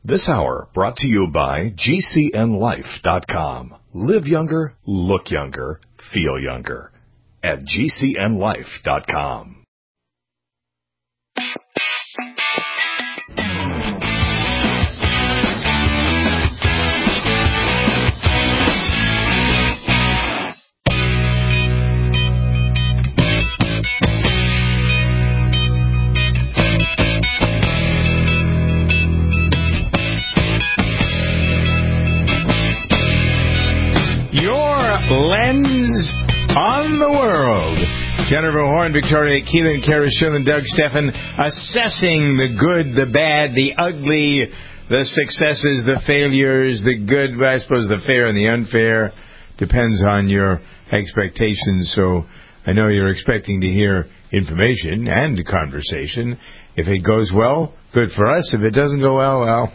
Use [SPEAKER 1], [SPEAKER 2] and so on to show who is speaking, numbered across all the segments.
[SPEAKER 1] This hour brought to you by GCNLife.com. Live younger, look younger, feel younger. At GCNLife.com.
[SPEAKER 2] Lens on the World. Jennifer Horn, Victoria Keelan, Kara Schillen, Doug Steffen, assessing the good, the bad, the ugly, the successes, the failures, the good, I suppose the fair and the unfair. Depends on your expectations. So I know you're expecting to hear information and conversation. If it goes well, good for us. If it doesn't go well,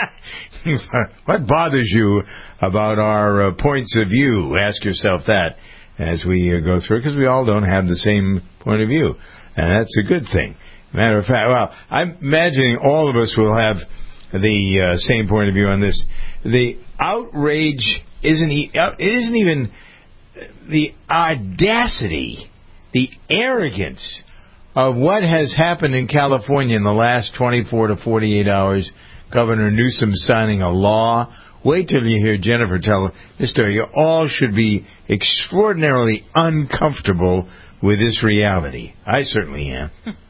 [SPEAKER 2] what bothers you about our points of view? Ask yourself that as we go through, because we all don't have the same point of view, and that's a good thing. Matter of fact, well, I'm imagining all of us will have the same point of view on this. The outrage isn't even the audacity, the arrogance of what has happened in California in the last 24 to 48 hours. Governor Newsom signing a law. Wait till you hear Jennifer tell this story. You all should be extraordinarily uncomfortable with this reality. I certainly am.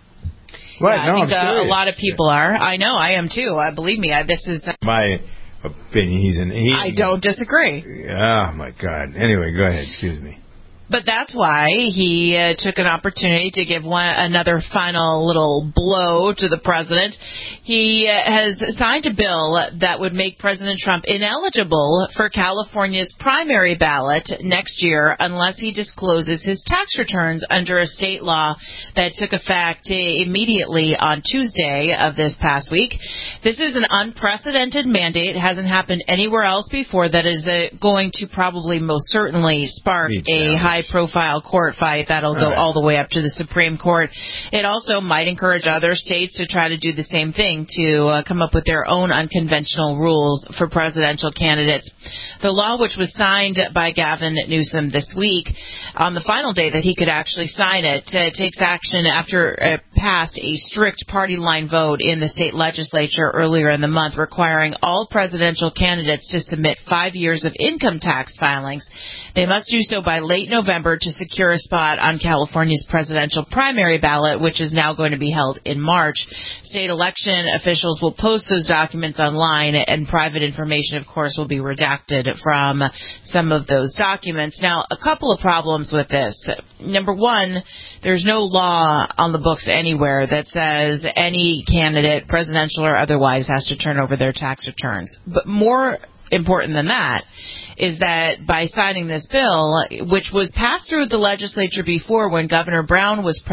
[SPEAKER 2] What?
[SPEAKER 3] Yeah, I think a lot of people are. I know, I am too. Believe me, this is
[SPEAKER 2] my opinion.
[SPEAKER 3] I don't disagree.
[SPEAKER 2] Oh, my God. Anyway, go ahead. Excuse me.
[SPEAKER 3] But that's why he took an opportunity to give another final little blow to the president. He has signed a bill that would make President Trump ineligible for California's primary ballot next year unless he discloses his tax returns under a state law that took effect immediately on Tuesday of this past week. This is an unprecedented mandate. It hasn't happened anywhere else before. That is going to probably most certainly spark a high-profile court fight that'll go all the way up to the Supreme Court. It also might encourage other states to try to do the same thing, to come up with their own unconventional rules for presidential candidates. The law, which was signed by Gavin Newsom this week, on the final day that he could actually sign it, takes action after it passed a strict party line vote in the state legislature earlier in the month, requiring all presidential candidates to submit 5 years of income tax filings. They must do so by late November to secure a spot on California's presidential primary ballot, which is now going to be held in March. State election officials will post those documents online, and private information, of course, will be redacted from some of those documents. Now, a couple of problems with this. Number one, there's no law on the books anywhere that says any candidate, presidential or otherwise, has to turn over their tax returns. But more important than that is that by signing this bill, which was passed through the legislature before when Governor Brown was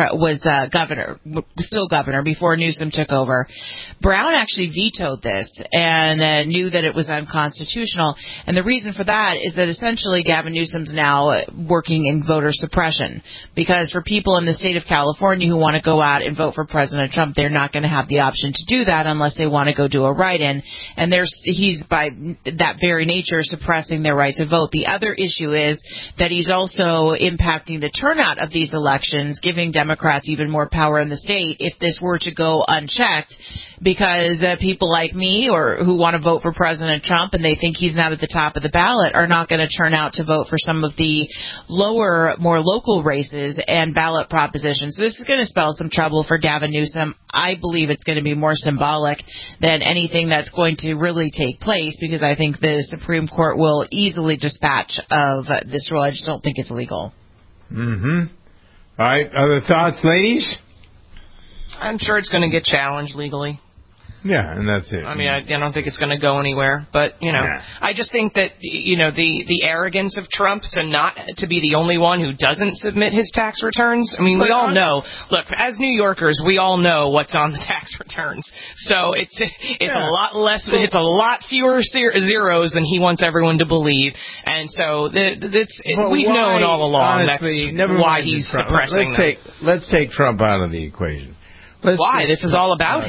[SPEAKER 3] governor before Newsom took over, Brown actually vetoed this and knew that it was unconstitutional. And the reason for that is that essentially Gavin Newsom's now working in voter suppression, because for people in the state of California who want to go out and vote for President Trump, they're not going to have the option to do that unless they want to go do a write-in. And he's by that very nature suppressing their right to vote. The other issue is that he's also impacting the turnout of these elections, giving Democrats even more power in the state if this were to go unchecked, because people like me or who want to vote for President Trump and they think he's not at the top of the ballot are not going to turn out to vote for some of the lower, more local races and ballot propositions. So this is going to spell some trouble for Gavin Newsom. I believe it's going to be more symbolic than anything that's going to really take place, because I think the Supreme Court will easily dispatch of this rule. I just don't think it's legal.
[SPEAKER 2] Mm-hmm. All right. Other thoughts, ladies?
[SPEAKER 4] I'm sure it's going to get challenged legally.
[SPEAKER 2] Yeah, and that's it.
[SPEAKER 4] I mean, I don't think it's going to go anywhere. But, I just think that, the arrogance of Trump to be the only one who doesn't submit his tax returns. I mean, we all know. Look, as New Yorkers, we all know what's on the tax returns. So it's a lot less. It's a lot fewer zeros than he wants everyone to believe. And so we've known all along
[SPEAKER 2] honestly,
[SPEAKER 4] that's why he's suppressing them.
[SPEAKER 2] Let's take Trump out of the equation.
[SPEAKER 4] Why? This is all about him.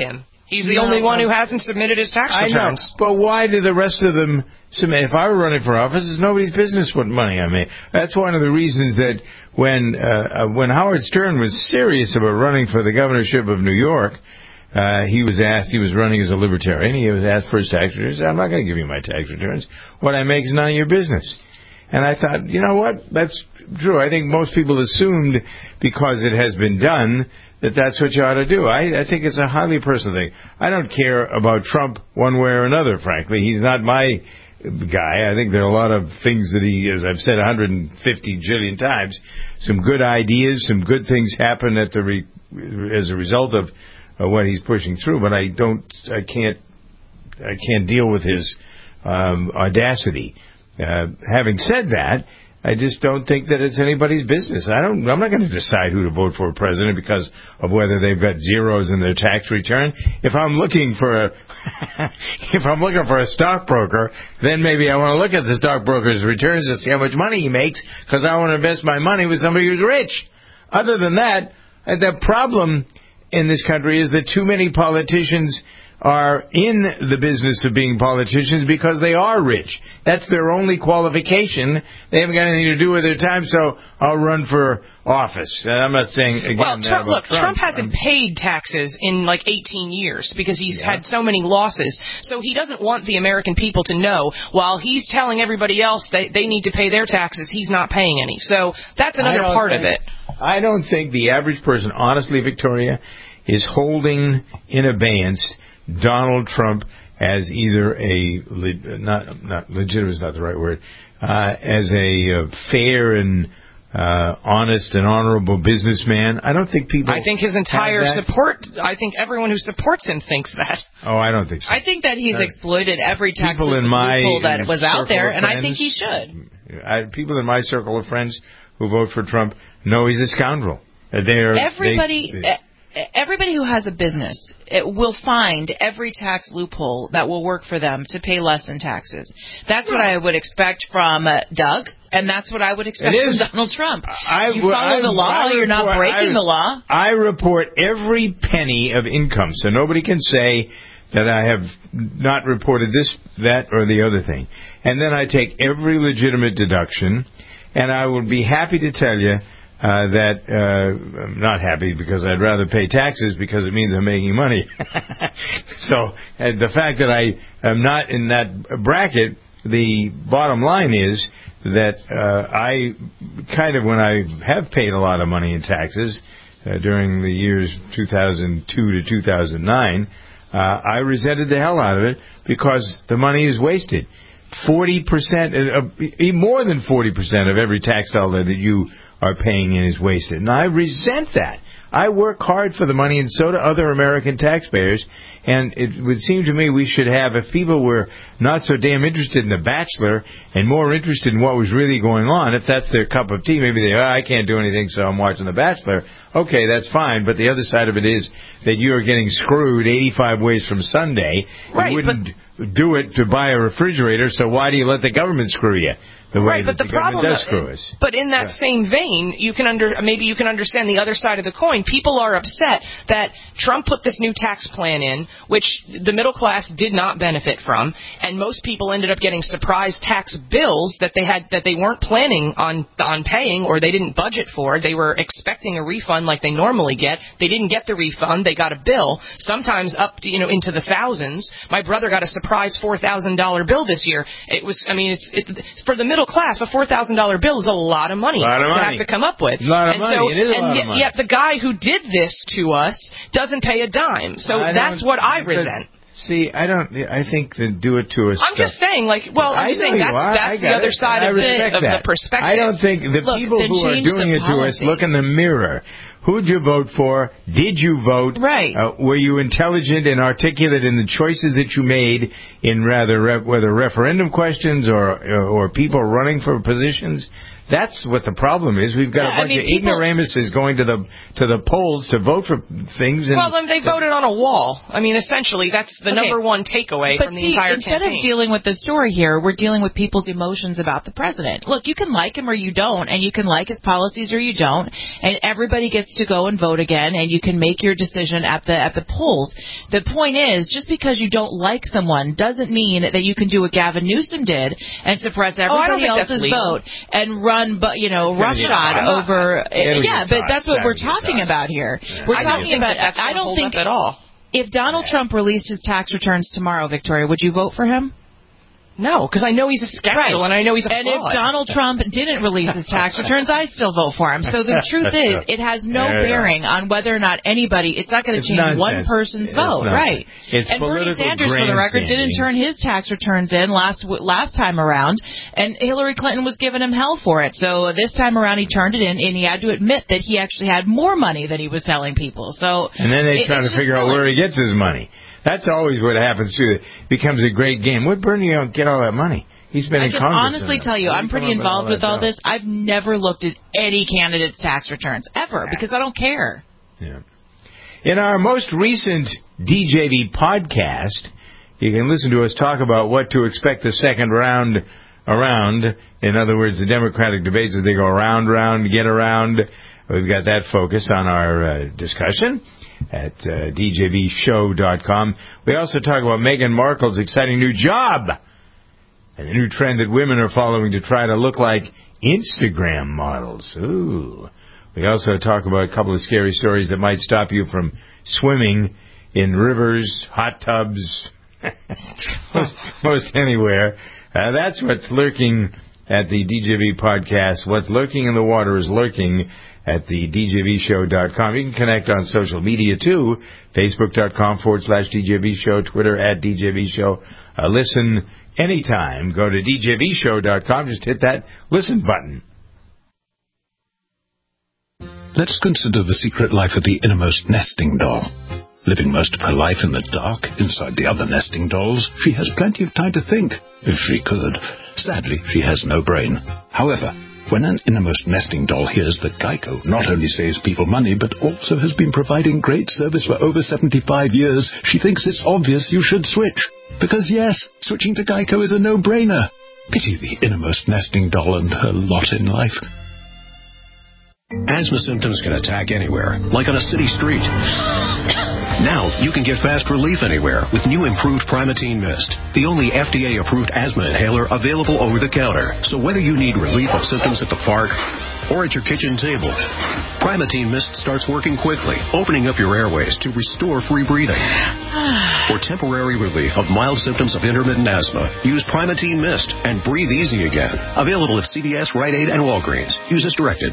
[SPEAKER 4] He's the only one who hasn't submitted his tax returns.
[SPEAKER 2] I know, but why do the rest of them submit? If I were running for office, it's nobody's business what money I make. That's one of the reasons that when Howard Stern was serious about running for the governorship of New York, he was running as a libertarian, he was asked for his tax returns. He said, I'm not going to give you my tax returns. What I make is none of your business. And I thought, you know what? That's true. I think most people assumed because it has been done that that's what you ought to do. I think it's a highly personal thing. I don't care about Trump one way or another, frankly. He's not my guy. I think there are a lot of things that he, as I've said 150 jillion times, some good ideas, some good things happen as a result of what he's pushing through. But I can't deal with his audacity. Having said that, I just don't think that it's anybody's business. I'm not going to decide who to vote for president because of whether they've got zeros in their tax return. If I'm looking for a stockbroker, then maybe I want to look at the stockbroker's returns to see how much money he makes because I want to invest my money with somebody who's rich. Other than that, the problem in this country is that too many politicians are in the business of being politicians because they are rich. That's their only qualification. They haven't got anything to do with their time, so I'll run for office. And I'm not saying, again,
[SPEAKER 4] Trump hasn't paid taxes in like 18 years because he's had so many losses. So he doesn't want the American people to know while he's telling everybody else they need to pay their taxes, he's not paying any. So that's another part of it.
[SPEAKER 2] I don't think the average person, honestly, Victoria, is holding in abeyance Donald Trump as either not legitimate is not the right word, as a fair and honest and honorable businessman. I don't think people.
[SPEAKER 4] I think his entire support. I think everyone who supports him thinks that.
[SPEAKER 2] Oh, I don't think so.
[SPEAKER 3] I think that he's exploited every tax loophole that was out there, and I think he should.
[SPEAKER 2] People in my circle of friends who vote for Trump know he's a scoundrel.
[SPEAKER 3] Everybody who has a business will find every tax loophole that will work for them to pay less in taxes. That's what I would expect from Doug, and that's what I would expect from Donald Trump. You follow the law, you're not breaking the law.
[SPEAKER 2] I report every penny of income, so nobody can say that I have not reported this, that, or the other thing. And then I take every legitimate deduction, and I will be happy to tell you that I'm not happy because I'd rather pay taxes because it means I'm making money. So the fact that I am not in that bracket, the bottom line is that I kind of, when I have paid a lot of money in taxes during the years 2002 to 2009, I resented the hell out of it because the money is wasted. 40%, more than 40% of every tax dollar that you are paying in is wasted. And I resent that. I work hard for the money, and so do other American taxpayers. And it would seem to me we should have, if people were not so damn interested in The Bachelor and more interested in what was really going on, if that's their cup of tea, maybe I can't do anything, so I'm watching The Bachelor. Okay, that's fine. But the other side of it is that you are getting screwed 85 ways from Sunday.
[SPEAKER 4] Right,
[SPEAKER 2] you wouldn't do it to buy a refrigerator, so why do you let the government screw you? But the problem does screw us.
[SPEAKER 4] But in that same vein, maybe you can understand the other side of the coin. People are upset that Trump put this new tax plan in, which the middle class did not benefit from, and most people ended up getting surprise tax bills that they weren't planning on paying or they didn't budget for. They were expecting a refund like they normally get. They didn't get the refund. They got a bill, sometimes up into the thousands. My brother got a surprise $4,000 bill this year. It's for the middle class, a $4,000 bill is a lot of money to have to come up with.
[SPEAKER 2] It is a lot of money.
[SPEAKER 4] Yet the guy who did this to us doesn't pay a dime. So that's what I resent.
[SPEAKER 2] See, I think the do it to us.
[SPEAKER 4] I'm just saying, that's the other side of the perspective.
[SPEAKER 2] I don't think the people who are doing it to us look in the mirror. Who'd you vote for? Did you vote?
[SPEAKER 4] Right.
[SPEAKER 2] Were you intelligent and articulate in the choices that you made in whether referendum questions or people running for positions? That's what the problem is. We've got a bunch of ignoramuses going to the polls to vote for things. And
[SPEAKER 4] well, then they voted on a wall. I mean, essentially, that's the number one takeaway from the entire campaign.
[SPEAKER 3] Instead of dealing with the story here, we're dealing with people's emotions about the president. Look, you can like him or you don't, and you can like his policies or you don't, and everybody gets to go and vote again, and you can make your decision at the polls. The point is, just because you don't like someone doesn't mean that you can do what Gavin Newsom did and suppress everybody else's vote and run roughshod over. Yeah, but that's what we're talking about here. We're talking about. I don't think
[SPEAKER 4] at all.
[SPEAKER 3] If Donald Trump released his tax returns tomorrow, Victoria, would you vote for him?
[SPEAKER 4] No, because I know he's a scoundrel and I know he's a fraud.
[SPEAKER 3] And if Donald Trump didn't release his tax returns, I'd still vote for him. So the truth is, it has no bearing on whether or not anybody, it's not going to change one person's vote. Right. And Bernie Sanders, for the record, didn't turn his tax returns in last time around, and Hillary Clinton was giving him hell for it. So this time around, he turned it in, and he had to admit that he actually had more money than he was telling people. So
[SPEAKER 2] and then they try to figure out where he gets his money. That's always what happens, too. It becomes a great game. Where'd Bernie get all that money? He's been in Congress.
[SPEAKER 3] I can honestly tell you, I'm pretty involved with all this. I've never looked at any candidate's tax returns, ever, because I don't care.
[SPEAKER 2] Yeah. In our most recent DJV podcast, you can listen to us talk about what to expect the second round around. In other words, the Democratic debates as they go round, get around. We've got that focus on our discussion at djvshow.com. We also talk about Meghan Markle's exciting new job and the new trend that women are following to try to look like Instagram models. Ooh. We also talk about a couple of scary stories that might stop you from swimming in rivers, hot tubs, most anywhere. That's what's lurking at the DJV podcast. What's lurking in the water is lurking at the DJVshow.com. You can connect on social media, too. Facebook.com/DJVshow, Twitter @DJVshow. Listen anytime. Go to DJVshow.com. Just hit that listen button.
[SPEAKER 5] Let's consider the secret life of the innermost nesting doll. Living most of her life in the dark, inside the other nesting dolls, she has plenty of time to think, if she could. Sadly, she has no brain. However, when an innermost nesting doll hears that Geico not only saves people money, but also has been providing great service for over 75 years, she thinks it's obvious you should switch. Because yes, switching to Geico is a no-brainer. Pity the innermost nesting doll and her lot in life.
[SPEAKER 6] Asthma symptoms can attack anywhere, like on a city street. Now, you can get fast relief anywhere with new improved Primatene Mist, the only FDA-approved asthma inhaler available over the counter. So whether you need relief of symptoms at the park or at your kitchen table, Primatene Mist starts working quickly, opening up your airways to restore free breathing. For temporary relief of mild symptoms of intermittent asthma, use Primatene Mist and breathe easy again. Available at CVS, Rite Aid, and Walgreens. Use as directed.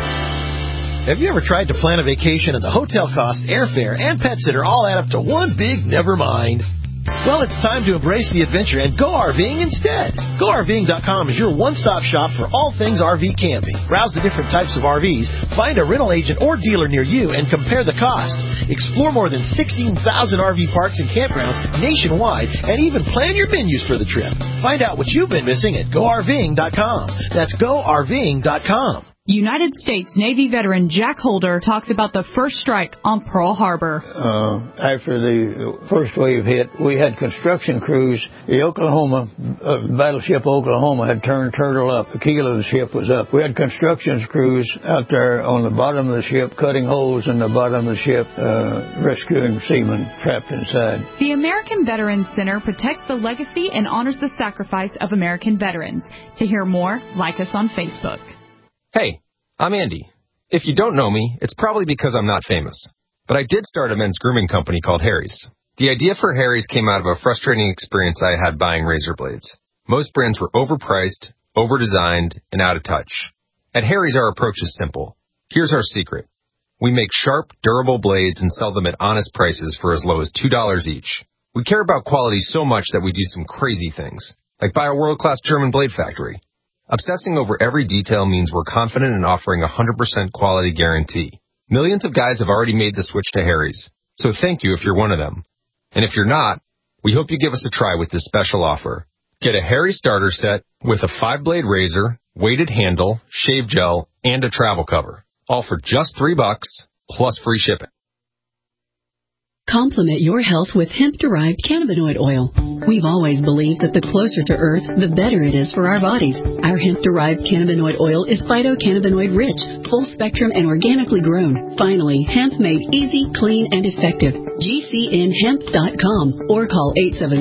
[SPEAKER 7] Have you ever tried to plan a vacation and the hotel costs, airfare, and pet sitter all add up to one big never mind? Well, it's time to embrace the adventure and go RVing instead. GoRVing.com is your one-stop shop for all things RV camping. Browse the different types of RVs, find a rental agent or dealer near you, and compare the costs. Explore more than 16,000 RV parks and campgrounds nationwide, and even plan your menus for the trip. Find out what you've been missing at GoRVing.com. That's GoRVing.com.
[SPEAKER 8] United States Navy veteran Jack Holder talks about the first strike on Pearl Harbor.
[SPEAKER 9] After the first wave hit, we had construction crews. The Oklahoma, battleship Oklahoma had turned turtle up. The keel of the ship was up. We had construction crews out there on the bottom of the ship, cutting holes in the bottom of the ship, rescuing seamen trapped inside.
[SPEAKER 8] The American Veterans Center protects the legacy and honors the sacrifice of American veterans. To hear more, like us on Facebook.
[SPEAKER 10] Hey, I'm Andy. If you don't know me, it's probably because I'm not famous. But I did start a men's grooming company called Harry's. The idea for Harry's came out of a frustrating experience I had buying razor blades. Most brands were overpriced, overdesigned, and out of touch. At Harry's, our approach is simple. Here's our secret. We make sharp, durable blades and sell them at honest prices for as low as $2 each. We care about quality so much that we do some crazy things, like buy a world-class German blade factory. Obsessing over every detail means we're confident in offering a 100% quality guarantee. Millions of guys have already made the switch to Harry's, so thank you if you're one of them. And if you're not, we hope you give us a try with this special offer. Get a Harry's starter set with a 5-blade razor, weighted handle, shave gel, and a travel cover. All for just $3 plus free shipping.
[SPEAKER 11] Complement your health with hemp-derived cannabinoid oil. We've always believed that the closer to Earth, the better it is for our bodies. Our hemp-derived cannabinoid oil is phytocannabinoid-rich, full-spectrum, and organically grown. Finally, hemp made easy, clean, and effective. GCNhemp.com or call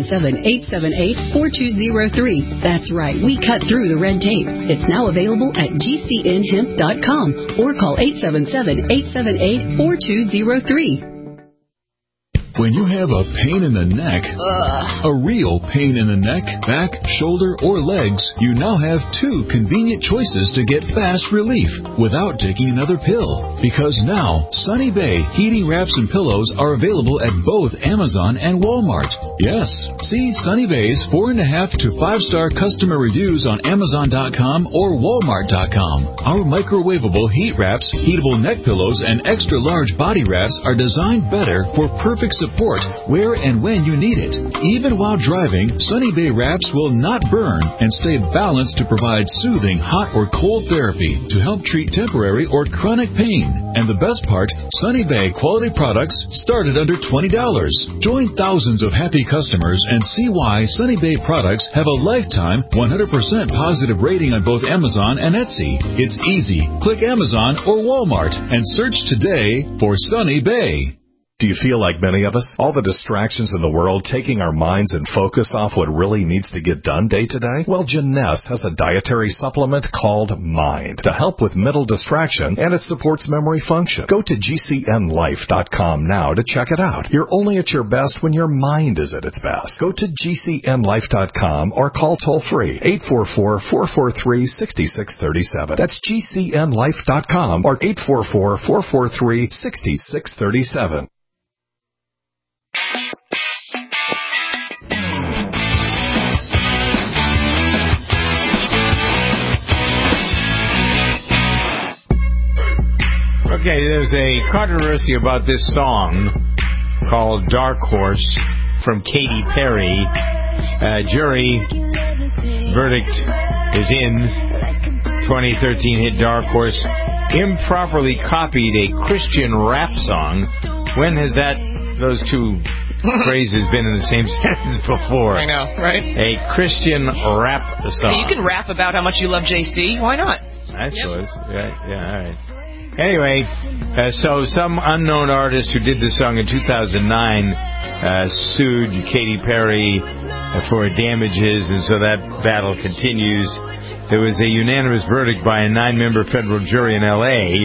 [SPEAKER 11] 877-878-4203. That's right, we cut through the red tape. It's now available at GCNhemp.com or call 877-878-4203.
[SPEAKER 12] When you have a pain in the neck, a real pain in the neck, back, shoulder, or legs, you now have 2 convenient choices to get fast relief without taking another pill. Because now, Sunny Bay heating wraps and pillows are available at both Amazon and Walmart. Yes, see Sunny Bay's 4.5 to 5-star customer reviews on Amazon.com or Walmart.com. Our microwavable heat wraps, heatable neck pillows, and extra large body wraps are designed better for perfect support where and when you need it. Even while driving, Sunny Bay wraps will not burn and stay balanced to provide soothing hot or cold therapy to help treat temporary or chronic pain. And the best part, Sunny Bay quality products start at under $20. Join thousands of happy customers and see why Sunny Bay products have a lifetime 100% positive rating on both Amazon and Etsy. It's easy. Click Amazon or Walmart and search today for Sunny Bay.
[SPEAKER 1] Do you feel like many of us? All the distractions in the world taking our minds and focus off what really needs to get done day to day? Well, Jeunesse has a dietary supplement called Mind to help with mental distraction, and it supports memory function. Go to GCNlife.com now to check it out. You're only at your best when your mind is at its best. Go to GCNlife.com or call toll-free 844-443-6637. That's GCNlife.com or 844-443-6637.
[SPEAKER 2] Okay, there's a controversy about this song called Dark Horse from Katy Perry. Jury verdict is in. 2013 hit Dark Horse improperly copied a Christian rap song. When has those two phrases been in the same sentence before?
[SPEAKER 4] I know, right?
[SPEAKER 2] A Christian rap song.
[SPEAKER 4] Hey, you can rap about how much you love JC. Why not?
[SPEAKER 2] I suppose. Yeah, all right. Anyway, so some unknown artist who did this song in 2009 sued Katy Perry for damages, and so that battle continues. There was a unanimous verdict by a 9-member federal jury in L.A.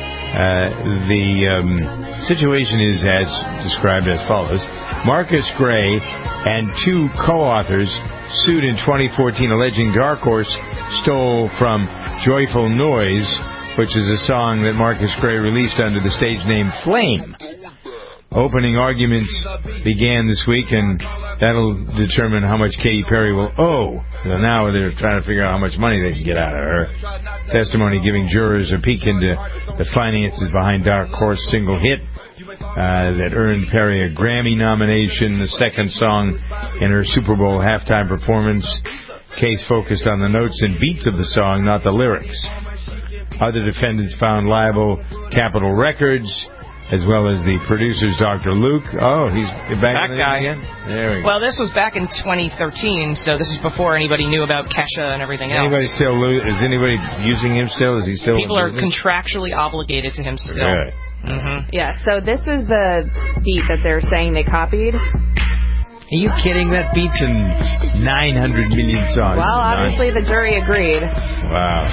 [SPEAKER 2] The situation is as described as follows. Marcus Gray and 2 co-authors sued in 2014 alleging Dark Horse stole from Joyful Noise, which is a song that Marcus Gray released under the stage name Flame. Opening arguments began this week, and that'll determine how much Katy Perry will owe. So now they're trying to figure out how much money they can get out of her. Testimony giving jurors a peek into the finances behind Dark Horse single hit that earned Perry a Grammy nomination, the second song in her Super Bowl halftime performance. Case focused on the notes and beats of the song, not the lyrics. Other defendants found liable Capitol Records, as well as the producers, Dr. Luke. Oh, he's back in the
[SPEAKER 4] guy
[SPEAKER 2] again? There we go.
[SPEAKER 4] Well, this was back in 2013, so this is before anybody knew about Kesha and everything else.
[SPEAKER 2] Is anybody using him still? Is he still
[SPEAKER 4] People
[SPEAKER 2] in
[SPEAKER 4] are
[SPEAKER 2] business?
[SPEAKER 4] contractually obligated to him still.
[SPEAKER 2] Right.
[SPEAKER 4] Mm-hmm.
[SPEAKER 13] Yeah, so this is the beat that they're saying they copied.
[SPEAKER 2] Are you kidding? That beats in 900 million songs.
[SPEAKER 13] Well, obviously the jury agreed.
[SPEAKER 2] Wow.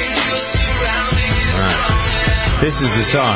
[SPEAKER 2] Right. This is the song.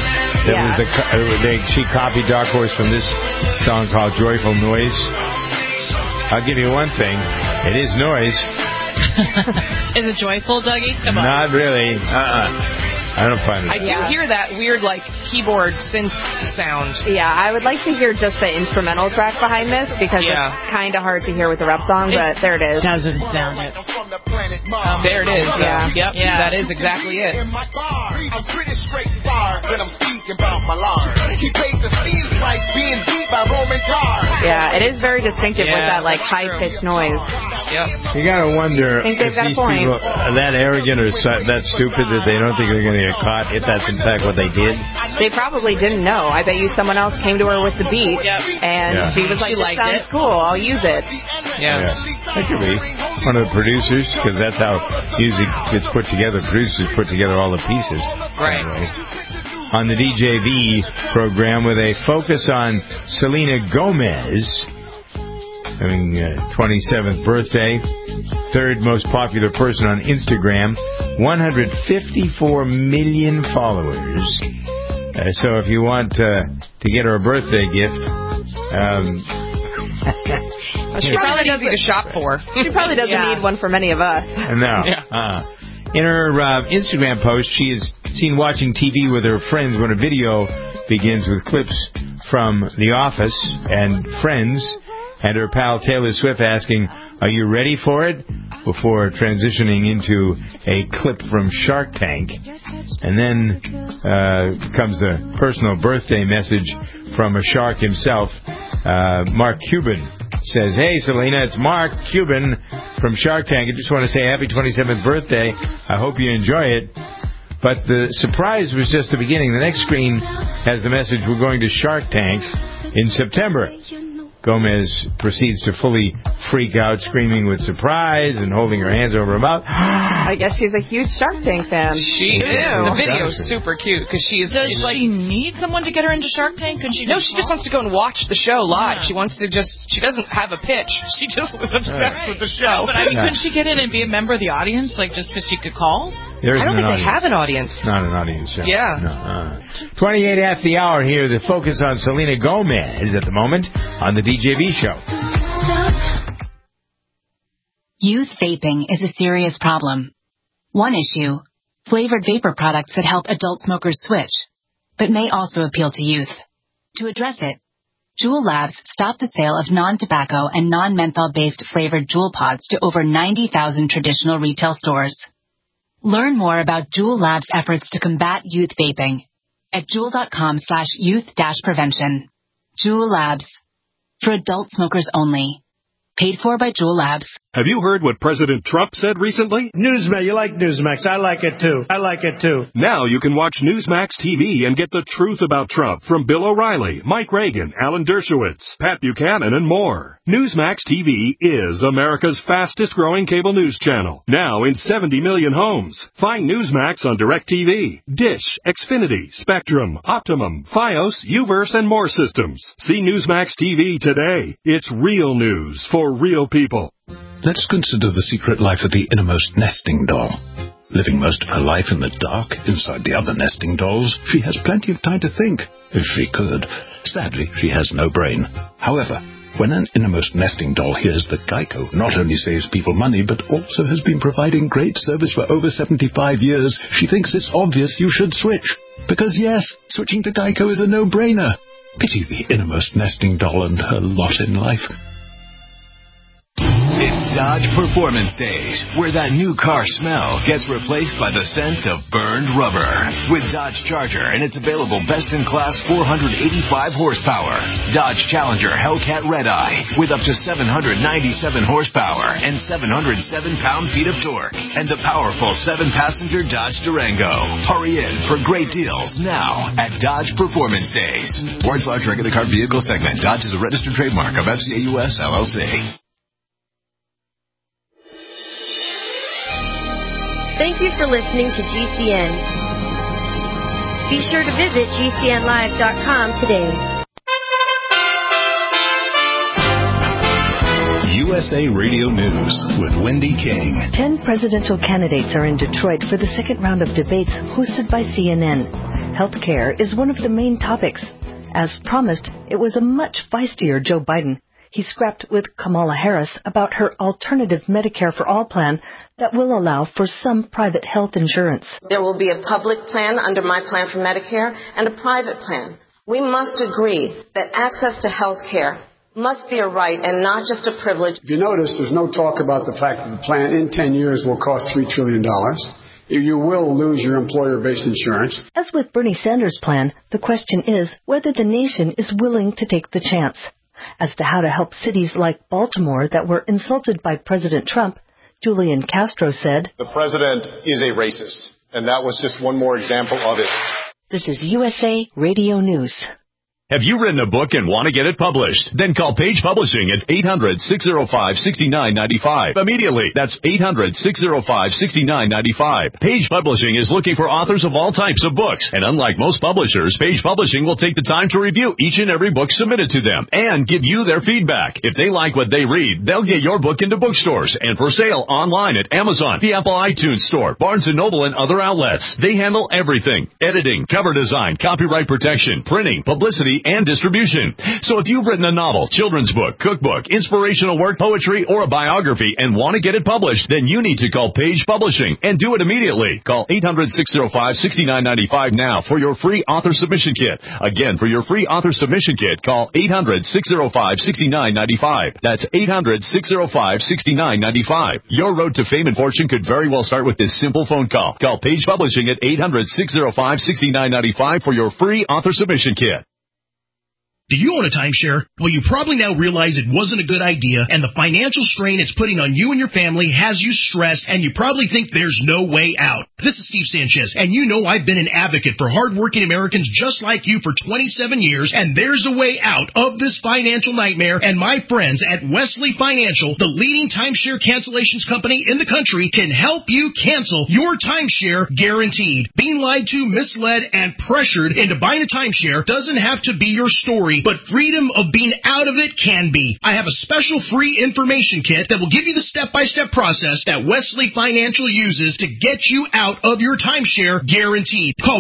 [SPEAKER 2] She copied Dark Horse from this song called Joyful Noise. I'll give you one thing. It is noise.
[SPEAKER 3] Is it joyful, Dougie? Come on.
[SPEAKER 2] Not really. I don't find it.
[SPEAKER 4] I do hear that weird, like, keyboard synth sound.
[SPEAKER 13] Yeah, I would like to hear just the instrumental track behind this because it's kind of hard to hear with the rap song, but there it is.
[SPEAKER 3] Doesn't sound it.
[SPEAKER 4] There it is.
[SPEAKER 13] Yeah.
[SPEAKER 4] Yep.
[SPEAKER 3] Yeah.
[SPEAKER 4] That is exactly it.
[SPEAKER 14] I'm pretty straightforward when I'm speaking about my Lord. He paid the steel price being beat by Roman cars.
[SPEAKER 13] Yeah, it is very distinctive with that like high-pitched noise.
[SPEAKER 4] Yep.
[SPEAKER 2] You gotta wonder
[SPEAKER 13] think
[SPEAKER 2] if
[SPEAKER 13] they've got a
[SPEAKER 2] these
[SPEAKER 13] point.
[SPEAKER 2] people are that arrogant or that stupid that they don't think they're going to get caught if that's in fact what they did.
[SPEAKER 13] They probably didn't know. I bet you someone else came to her with the beat, and she was like,
[SPEAKER 3] She liked
[SPEAKER 13] "This sounds
[SPEAKER 3] it.
[SPEAKER 13] cool. I'll use it."
[SPEAKER 4] Yeah.
[SPEAKER 2] That could be one of the producers, because that's how music gets put together. Producers put together all the pieces.
[SPEAKER 4] Right.
[SPEAKER 2] Anyway. On the DJV program with a focus on Selena Gomez having 27th birthday, third most popular person on Instagram, 154 million followers. So if you want to get her a birthday gift,
[SPEAKER 4] She probably easy to shop for.
[SPEAKER 13] She probably doesn't need one for many of us.
[SPEAKER 2] no. In her Instagram post, she is seen watching TV with her friends when a video begins with clips from The Office and Friends, and her pal Taylor Swift asking, "Are you ready for it?" before transitioning into a clip from Shark Tank. And then comes the personal birthday message from a shark himself. Mark Cuban says, "Hey, Selena, it's Mark Cuban from Shark Tank. I just want to say happy 27th birthday. I hope you enjoy it." But the surprise was just the beginning. The next screen has the message, "We're going to Shark Tank in September." Gomez proceeds to fully freak out, screaming with surprise and holding her hands over her mouth.
[SPEAKER 13] I guess she's a huge Shark Tank fan.
[SPEAKER 4] She is. The video is super cute because she's.
[SPEAKER 3] Does she need someone to get her into Shark Tank? Couldn't she?
[SPEAKER 4] No, she just wants to go and watch the show live. She wants to just. She doesn't have a pitch. She just was obsessed with the show.
[SPEAKER 3] But I mean, couldn't she get in and be a member of the audience, like just because she could call?
[SPEAKER 4] I don't think they have an audience.
[SPEAKER 2] Not an audience show.
[SPEAKER 4] Yeah.
[SPEAKER 2] No. 28 after the hour here. The focus on Selena Gomez at the moment on the DJV show.
[SPEAKER 15] Youth vaping is a serious problem. One issue, flavored vapor products that help adult smokers switch, but may also appeal to youth. To address it, Juul Labs stopped the sale of non-tobacco and non-menthol-based flavored Juul pods to over 90,000 traditional retail stores. Learn more about Juul Labs' efforts to combat youth vaping at juul.com/youth-prevention. Juul Labs. For adult smokers only. Paid for by Juul Labs.
[SPEAKER 16] Have you heard what President Trump said recently?
[SPEAKER 17] Newsmax, you like Newsmax. I like it too.
[SPEAKER 16] Now you can watch Newsmax TV and get the truth about Trump from Bill O'Reilly, Mike Reagan, Alan Dershowitz, Pat Buchanan, and more. Newsmax TV is America's fastest growing cable news channel. Now in 70 million homes. Find Newsmax on DirecTV, Dish, Xfinity, Spectrum, Optimum, Fios, Uverse, and more systems. See Newsmax TV today. It's real news for real people.
[SPEAKER 5] Let's consider the secret life of the innermost nesting doll. Living most of her life in the dark, inside the other nesting dolls, she has plenty of time to think, if she could. Sadly, she has no brain. However, when an innermost nesting doll hears that Geico not only saves people money, but also has been providing great service for over 75 years, she thinks it's obvious you should switch. Because yes, switching to Geico is a no-brainer. Pity the innermost nesting doll and her lot in life.
[SPEAKER 18] It's Dodge Performance Days, where that new car smell gets replaced by the scent of burned rubber. With Dodge Charger and its available best-in-class 485 horsepower. Dodge Challenger Hellcat Redeye with up to 797 horsepower and 707 pound-feet of torque. And the powerful 7-passenger Dodge Durango. Hurry in for great deals now at Dodge Performance Days. Wards Large Regular Car Vehicle Segment. Dodge is a registered trademark of FCA US LLC.
[SPEAKER 19] Thank you for listening to GCN. Be sure to visit GCNlive.com today.
[SPEAKER 1] USA Radio News with Wendy King.
[SPEAKER 20] 10 presidential candidates are in Detroit for the second round of debates hosted by CNN. Healthcare is one of the main topics. As promised, it was a much feistier Joe Biden. He scrapped with Kamala Harris about her alternative Medicare for All plan that will allow for some private health insurance.
[SPEAKER 21] There will be a public plan under my plan for Medicare and a private plan. We must agree that access to health care must be a right and not just a privilege.
[SPEAKER 22] If you notice, there's no talk about the fact that the plan in 10 years will cost $3 trillion. You will lose your employer-based insurance.
[SPEAKER 20] As with Bernie Sanders' plan, the question is whether the nation is willing to take the chance. As to how to help cities like Baltimore that were insulted by President Trump, Julian Castro said,
[SPEAKER 23] "The president is a racist, and that was just one more example of it."
[SPEAKER 20] This is USA Radio News.
[SPEAKER 24] Have you written a book and want to get it published? Then call Page Publishing at 800-605-6995. Immediately. That's 800-605-6995. Page Publishing is looking for authors of all types of books. And unlike most publishers, Page Publishing will take the time to review each and every book submitted to them and give you their feedback. If they like what they read, they'll get your book into bookstores and for sale online at Amazon, the Apple iTunes Store, Barnes & Noble, and other outlets. They handle everything: editing, cover design, copyright protection, printing, publicity, and distribution. So if you've written a novel, children's book, cookbook, inspirational work, poetry, or a biography and want to get it published, then you need to call Page Publishing and do it immediately. Call 800-605-6995 now for your free author submission kit. Again, for your free author submission kit, call 800-605-6995. That's 800-605-6995. Your road to fame and fortune could very well start with this simple phone call. Call Page Publishing at 800-605-6995 for your free author submission kit.
[SPEAKER 25] Do you own a timeshare? Well, you probably now realize it wasn't a good idea, and the financial strain it's putting on you and your family has you stressed, and you probably think there's no way out. This is Steve Sanchez, and you know I've been an advocate for hardworking Americans just like you for 27 years, and there's a way out of this financial nightmare, and my friends at Wesley Financial, the leading timeshare cancellations company in the country, can help you cancel your timeshare guaranteed. Being lied to, misled, and pressured into buying a timeshare doesn't have to be your story, but freedom of being out of it can be. I have a special free information kit that will give you the step-by-step process that Wesley Financial uses to get you out of your timeshare guaranteed. Call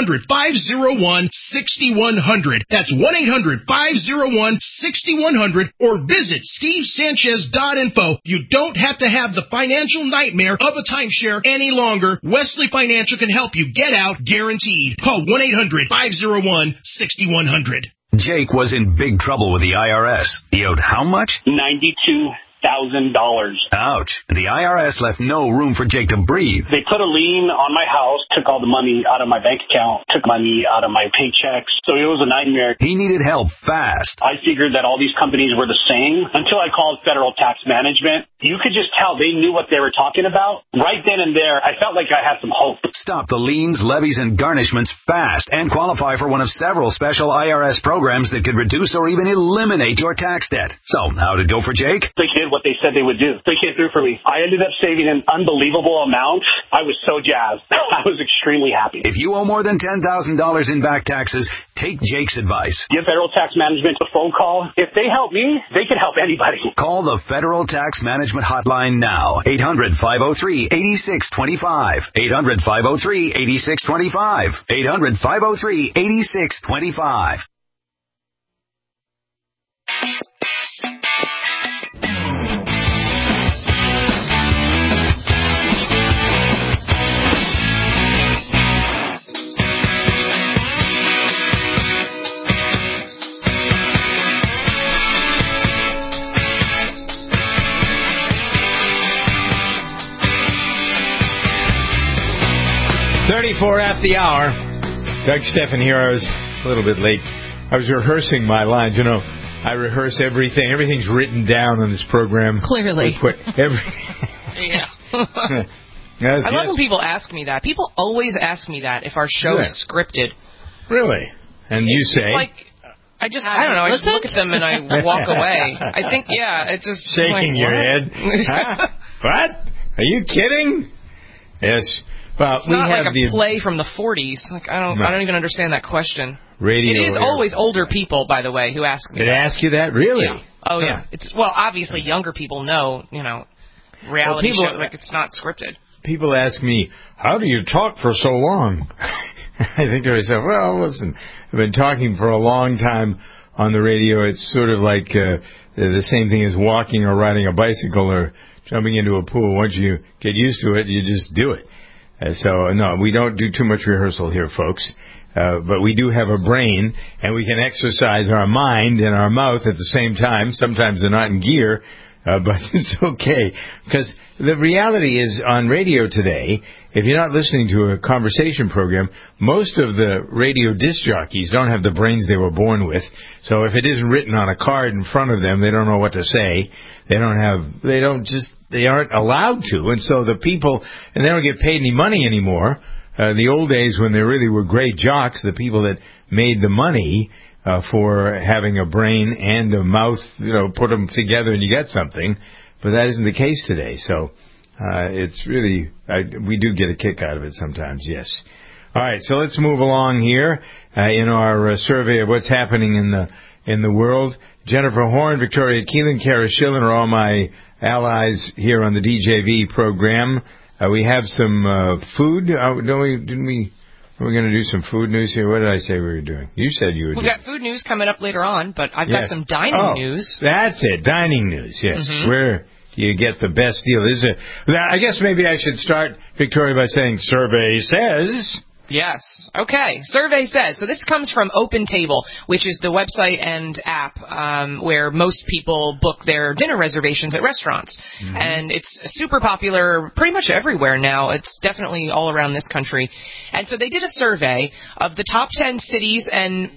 [SPEAKER 25] 1-800-501-6100. That's 1-800-501-6100 or visit stevesanchez.info. You don't have to have the financial nightmare of a timeshare any longer. Wesley Financial can help you get out guaranteed. Call 1-800-501-6100.
[SPEAKER 26] Jake was in big trouble with the IRS. He owed how much?
[SPEAKER 27] $92,000.
[SPEAKER 26] Ouch. And the IRS left no room for Jake to breathe.
[SPEAKER 27] They put a lien on my house, took all the money out of my bank account, took money out of my paychecks. So it was a nightmare.
[SPEAKER 26] He needed help fast.
[SPEAKER 27] I figured that all these companies were the same until I called Federal Tax Management. You could just tell they knew what they were talking about. Right then and there, I felt like I had some hope.
[SPEAKER 26] Stop the liens, levies, and garnishments fast and qualify for one of several special IRS programs that could reduce or even eliminate your tax debt. So, how'd it go for Jake?
[SPEAKER 27] They did what they said they would do. They came through for me. I ended up saving an unbelievable amount. I was so jazzed. I was extremely happy.
[SPEAKER 26] If you owe more than $10,000 in back taxes, take Jake's advice.
[SPEAKER 27] Give Federal Tax Management a phone call. If they help me, they can help anybody.
[SPEAKER 26] Call the Federal Tax Management Hotline now. 800-503-8625. 800-503-8625. 800-503-8625.
[SPEAKER 2] At the hour. Doug Steffen here. I was a little bit late. I was rehearsing my lines. You know, I rehearse everything. Everything's written down on this program.
[SPEAKER 3] Clearly.
[SPEAKER 4] Yeah. I love when people ask me that. People always ask me that if our show's scripted.
[SPEAKER 2] Really? And you say?
[SPEAKER 4] It's like, I don't know. I just look at them and I walk away. I think, it just...
[SPEAKER 2] Shaking your head. Huh? What? Are you kidding? Yes. Well,
[SPEAKER 4] it's not like a play from the 40s. Like I don't even understand that question.
[SPEAKER 2] Radio.
[SPEAKER 4] It is always older people, by the way, who ask me that.
[SPEAKER 2] They ask you that? Really?
[SPEAKER 4] Yeah. Oh, yeah. It's obviously younger people know, reality shows, like it's not scripted.
[SPEAKER 2] People ask me, how do you talk for so long? I think to myself, well, listen, I've been talking for a long time on the radio. It's sort of like the same thing as walking or riding a bicycle or jumping into a pool. Once you get used to it, you just do it. So, no, we don't do too much rehearsal here, folks. But we do have a brain, and we can exercise our mind and our mouth at the same time. Sometimes they're not in gear, but it's okay. Because the reality is, on radio today, if you're not listening to a conversation program, most of the radio disc jockeys don't have the brains they were born with. So if it isn't written on a card in front of them, they don't know what to say. They aren't allowed to. And so the people, and they don't get paid any money anymore. The old days when there really were great jocks, the people that made the money for having a brain and a mouth, put them together and you get something. But that isn't the case today. So it's really, we do get a kick out of it sometimes, yes. All right, so let's move along here in our survey of what's happening in the world. Jennifer Horn, Victoria Keelan, Kara Schillen are all my allies here on the DJV program. We have some food. We're going to do some food news here. What did I say we were doing? You said you were doing.
[SPEAKER 4] We've got food news coming up later on, but I've got some dining news.
[SPEAKER 2] That's it, dining news, yes. Mm-hmm. Where you get the best deal. I guess maybe I should start, Victoria, by saying survey says...
[SPEAKER 4] Yes. Okay. Survey says. So this comes from OpenTable, which is the website and app where most people book their dinner reservations at restaurants. Mm-hmm. And it's super popular pretty much everywhere now. It's definitely all around this country. And so they did a survey of the top 10 cities and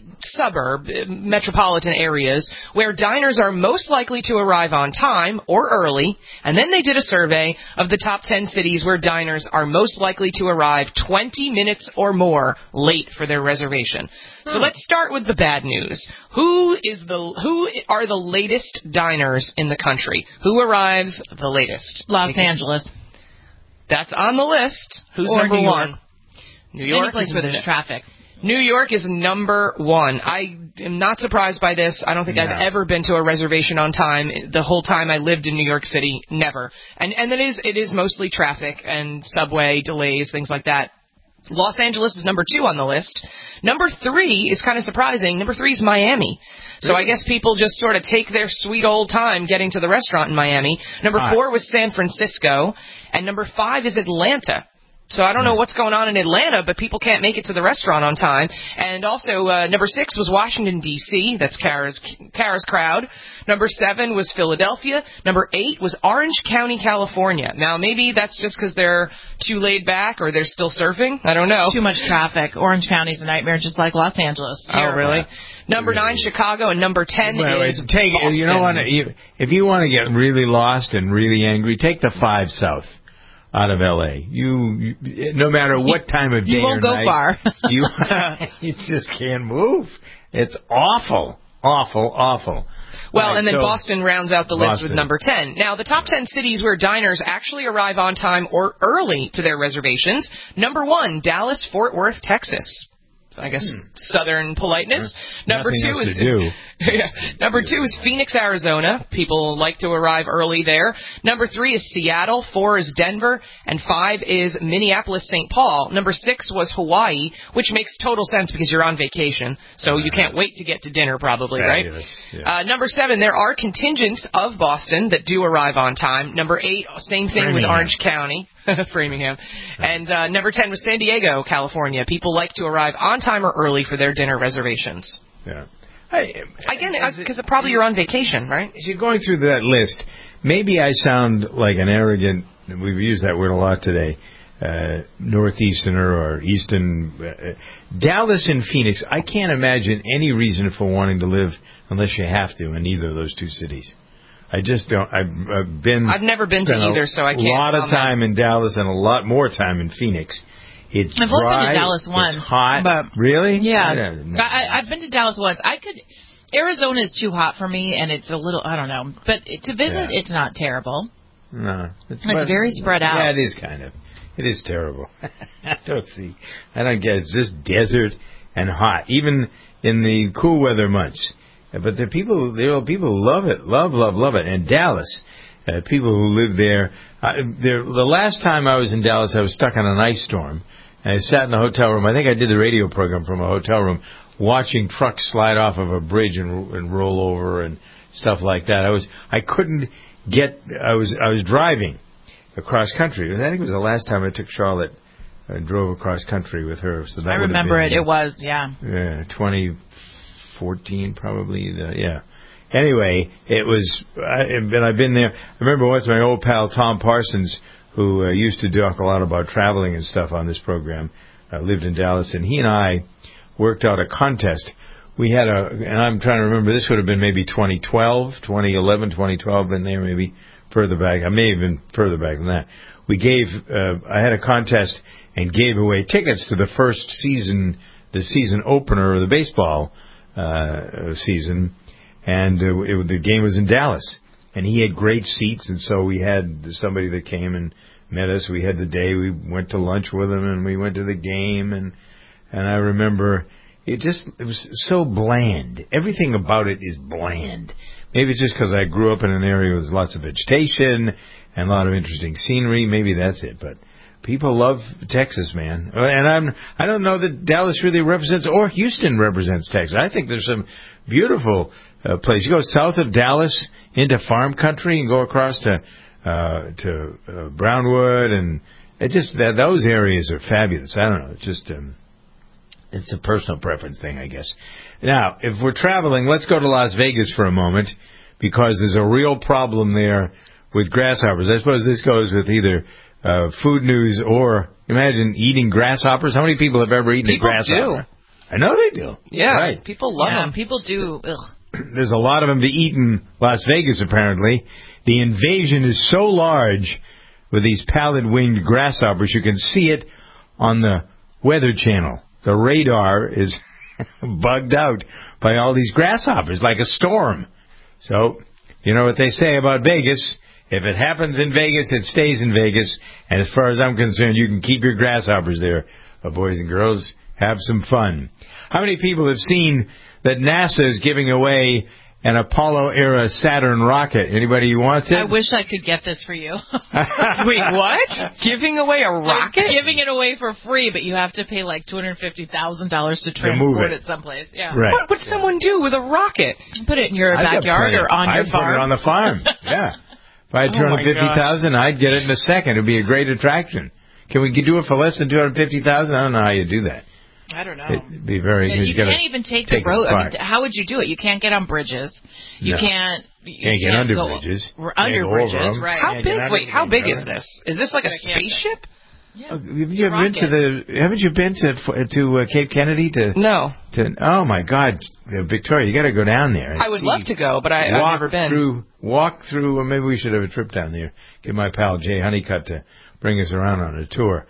[SPEAKER 4] metropolitan areas where diners are most likely to arrive on time or early, and then they did a survey of the top 10 cities where diners are most likely to arrive 20 minutes or more late for their reservation. So let's start with the bad news. Who are the latest diners in the country? Who arrives the latest?
[SPEAKER 3] Los Angeles.
[SPEAKER 4] That's on the list. Who's number one? New York.
[SPEAKER 3] Any place where there's traffic.
[SPEAKER 4] New York is number one. I am not surprised by this. I don't think I've ever been to a reservation on time. The whole time I lived in New York City, never. And it is mostly traffic and subway delays, things like that. Los Angeles is number 2 on the list. Number 3 is kind of surprising. Number 3 is Miami. So I guess people just sort of take their sweet old time getting to the restaurant in Miami. Number 4 was San Francisco. And number 5 is Atlanta. So I don't know what's going on in Atlanta, but people can't make it to the restaurant on time. And also, number 6 was Washington, D.C. That's Kara's crowd. Number 7 was Philadelphia. Number 8 was Orange County, California. Now, maybe that's just because they're too laid back or they're still surfing. I don't know.
[SPEAKER 3] Too much traffic. Orange County's a nightmare, just like Los Angeles.
[SPEAKER 4] Terrible. Oh, really? Number 9, Chicago, and number 10 is Boston.
[SPEAKER 2] You know what? If you want to get really lost and really angry, take the 5 south. Out of L.A. You no matter what time of day
[SPEAKER 3] you won't
[SPEAKER 2] or
[SPEAKER 3] go
[SPEAKER 2] night,
[SPEAKER 3] far.
[SPEAKER 2] you just can't move. It's awful. Well,
[SPEAKER 4] right, and then Boston rounds out the list with number 10. Now, the top 10 cities where diners actually arrive on time or early to their reservations. Number 1, Dallas, Fort Worth, Texas. I guess southern politeness. Number 2 is Number 2 is Phoenix, Arizona. People like to arrive early there. Number 3 is Seattle. 4 is Denver, and 5 is Minneapolis, St. Paul. Number 6 was Hawaii, which makes total sense because you're on vacation, so you can't wait to get to dinner, probably, right? Yeah. Number 7, there are contingents of Boston that do arrive on time. Number 8, same thing with Orange County. Framingham. And number 10 was San Diego, California. People like to arrive on time or early for their dinner reservations.
[SPEAKER 2] Yeah.
[SPEAKER 4] Again, because probably you're on vacation, right?
[SPEAKER 2] As you're going through that list, maybe I sound like an arrogant, we've used that word a lot today, Northeasterner or Easton. Dallas and Phoenix, I can't imagine any reason for wanting to live unless you have to in either of those two cities. I just don't. I've
[SPEAKER 4] never been to either, so I can't.
[SPEAKER 2] A lot of time in Dallas and a lot more time in Phoenix. It's
[SPEAKER 3] I've only been to Dallas once.
[SPEAKER 2] It's hot.
[SPEAKER 3] But
[SPEAKER 2] really?
[SPEAKER 3] Yeah. I've been to Dallas once. Arizona is too hot for me, and it's a little, I don't know. But to visit, it's not terrible.
[SPEAKER 2] No.
[SPEAKER 3] It's very spread out.
[SPEAKER 2] Yeah, it is kind of. It is terrible. I don't get it. It's just desert and hot, even in the cool weather months. But there are people who love it, love it. And Dallas, people who live there. The last time I was in Dallas, I was stuck on an ice storm. And I sat in the hotel room. I think I did the radio program from a hotel room, watching trucks slide off of a bridge and roll over and stuff like that. I was driving across country. I think it was the last time I took Charlotte. I drove across country with her. So that
[SPEAKER 3] I remember it. It was, yeah.
[SPEAKER 2] Yeah, 2014 probably. Yeah. Anyway, it was, and I've been there. I remember once my old pal Tom Parsons, who used to talk a lot about traveling and stuff on this program, lived in Dallas, and he and I worked out a contest. We had and I'm trying to remember, this would have been maybe 2011, 2012, and there maybe further back. I may have been further back than that. I had a contest and gave away tickets to the first season, the season opener of the baseball season, and the game was in Dallas. And he had great seats, and so we had somebody that came and met us. We had the day, we went to lunch with him, and we went to the game, and I remember it was so bland. Everything about it is bland. Maybe it's just because I grew up in an area with lots of vegetation and a lot of interesting scenery. Maybe that's it, but people love Texas, man. And I don't know that Dallas really represents, or Houston represents Texas. I think there's some beautiful places. You go south of Dallas into farm country and go across to Brownwood, and those areas are fabulous. I don't know. It's just it's a personal preference thing, I guess. Now, if we're traveling, let's go to Las Vegas for a moment, because there's a real problem there with grasshoppers. I suppose this goes with either food news or, imagine eating grasshoppers. How many people have ever eaten a grasshopper? Do. I know they do.
[SPEAKER 4] Yeah,
[SPEAKER 2] right.
[SPEAKER 4] People love them.
[SPEAKER 3] People do. Ugh.
[SPEAKER 2] There's a lot of them to eat in Las Vegas, apparently. The invasion is so large with these pallid-winged grasshoppers, you can see it on the Weather Channel. The radar is bugged out by all these grasshoppers, like a storm. So, you know what they say about Vegas. If it happens in Vegas, it stays in Vegas. And as far as I'm concerned, you can keep your grasshoppers there. Boys and girls, have some fun. How many people have seen that NASA is giving away an Apollo-era Saturn rocket? Anybody who wants it?
[SPEAKER 3] I wish I could get this for you.
[SPEAKER 4] Wait, what? Giving away a rocket?
[SPEAKER 3] They're giving it away for free, but you have to pay like $250,000 to transport it someplace. Yeah.
[SPEAKER 2] Right.
[SPEAKER 4] What would someone do with a rocket?
[SPEAKER 3] Put it in your backyard or on your farm.
[SPEAKER 2] I'd put it on the farm. Yeah. If I had $250,000, I'd get it in a second. It'd be a great attraction. Can we do it for less than $250,000? I don't know how you do that.
[SPEAKER 3] I don't know.
[SPEAKER 2] It'd be very.
[SPEAKER 3] You can't even take the road. I mean, how would you do it? You can't get on bridges. You can't. You
[SPEAKER 2] can't get under bridges.
[SPEAKER 3] Under bridges, right?
[SPEAKER 4] How big? Wait, how big is this? Is this like a spaceship?
[SPEAKER 3] Yeah.
[SPEAKER 2] Haven't you been to Cape Kennedy?
[SPEAKER 4] No.
[SPEAKER 2] Oh my God, Victoria, you got to go down there.
[SPEAKER 4] I would love to go, but I've never been.
[SPEAKER 2] Walk through, or maybe we should have a trip down there. Get my pal Jay Honeycutt to bring us around on a tour.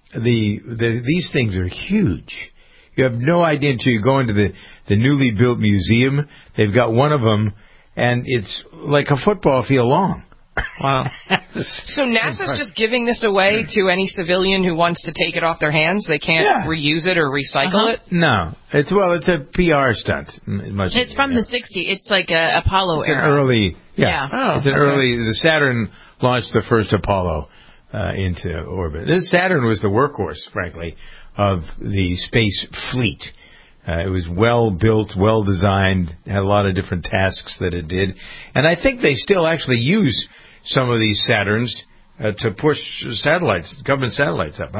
[SPEAKER 2] These things are huge. You have no idea until you go into the newly built museum. They've got one of them, and it's like a football field long.
[SPEAKER 4] Wow. So NASA's just giving this away to any civilian who wants to take it off their hands? They can't reuse it or recycle it?
[SPEAKER 2] No. It's a PR stunt.
[SPEAKER 3] It's from the 60s. It's like a Apollo era.
[SPEAKER 2] Early. Yeah.
[SPEAKER 3] Oh,
[SPEAKER 2] it's an early. The Saturn launched the first Apollo into orbit. Saturn was the workhorse, frankly, of the space fleet. It was well built, well designed, had a lot of different tasks that it did. And I think they still actually use some of these Saturns to push government satellites up.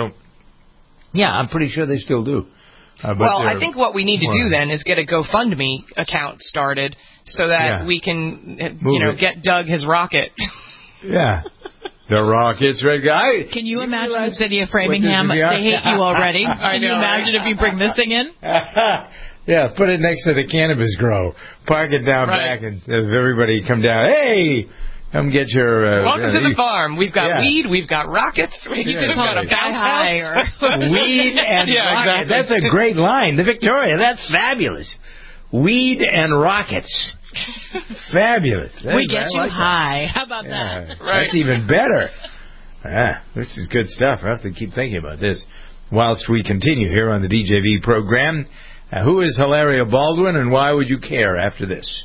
[SPEAKER 2] I'm pretty sure they still do.
[SPEAKER 4] Well, I think what we need to do then is get a GoFundMe account started so that we can, get Doug his rocket.
[SPEAKER 2] Yeah. The Rockets, red guy.
[SPEAKER 3] Can you imagine the city of Framingham? They hate you already. Can you imagine if you bring this thing in?
[SPEAKER 2] Yeah, put it next to the cannabis grow. Park it down back, and everybody come down. Hey, come get your...
[SPEAKER 4] Welcome to the farm. We've got weed. We've got rockets. You can call it a high or
[SPEAKER 2] weed and rockets.
[SPEAKER 4] Exactly.
[SPEAKER 2] That's a great line. The Victoria, that's fabulous. Weed and rockets. Fabulous.
[SPEAKER 3] We get you high. How about that?
[SPEAKER 2] That's even better. This is good stuff. I have to keep thinking about this whilst we continue here on the DJV program. Who is Hilaria Baldwin, and why would you care after this?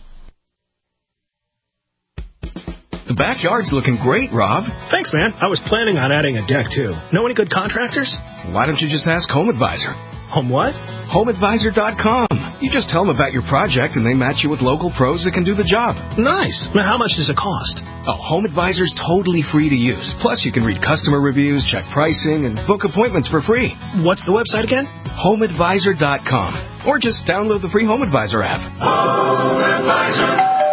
[SPEAKER 6] The backyard's looking great, Rob.
[SPEAKER 7] Thanks, man. I was planning on adding a deck, too. Know any good contractors?
[SPEAKER 6] Why don't you just ask Home Advisor?
[SPEAKER 7] Home what?
[SPEAKER 6] HomeAdvisor.com. You just tell them about your project, and they match you with local pros that can do the job.
[SPEAKER 7] Nice. Now, how much does it cost?
[SPEAKER 6] Oh, Home Advisor's totally free to use. Plus, you can read customer reviews, check pricing, and book appointments for free.
[SPEAKER 7] What's the website again?
[SPEAKER 6] HomeAdvisor.com. Or just download the free Home Advisor app.
[SPEAKER 8] Home Advisor.